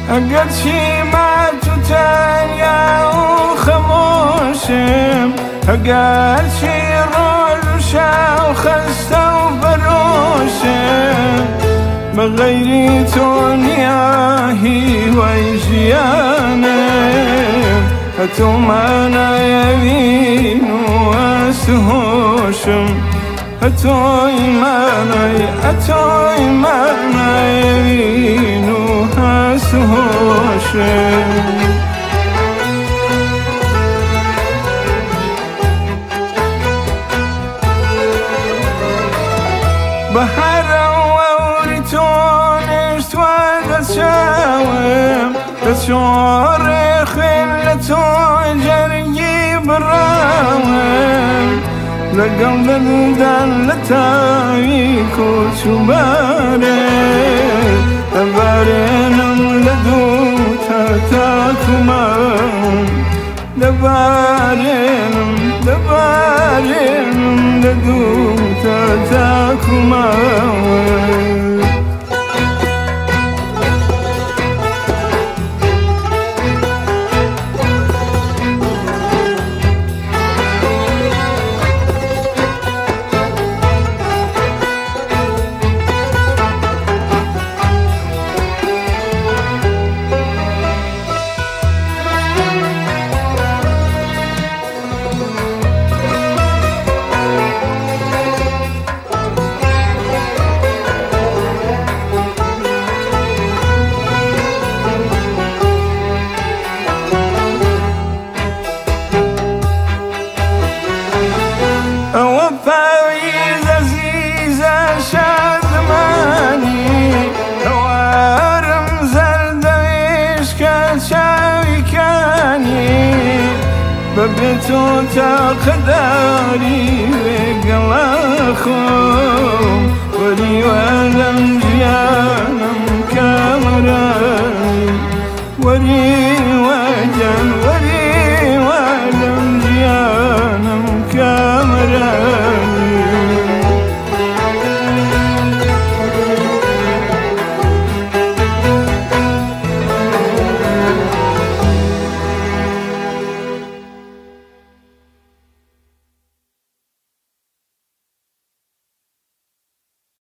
قد شي ما تتانيا وخموشم قد شي روشا وخستا وفروشم بغير تونياهي ويجيانم هتومانا يمين واسهوشم هتومانا يمين واسهوشم بحر ووريتونش تشاوم تشور خلتو جرجي براوم لقلب دلتايك وشبارك تبارنم لدوتا تاكمام دبارنم لدوتا تاكمام ببيتو تقداري وقلاخم ولي ولم جيانم كامراي ولي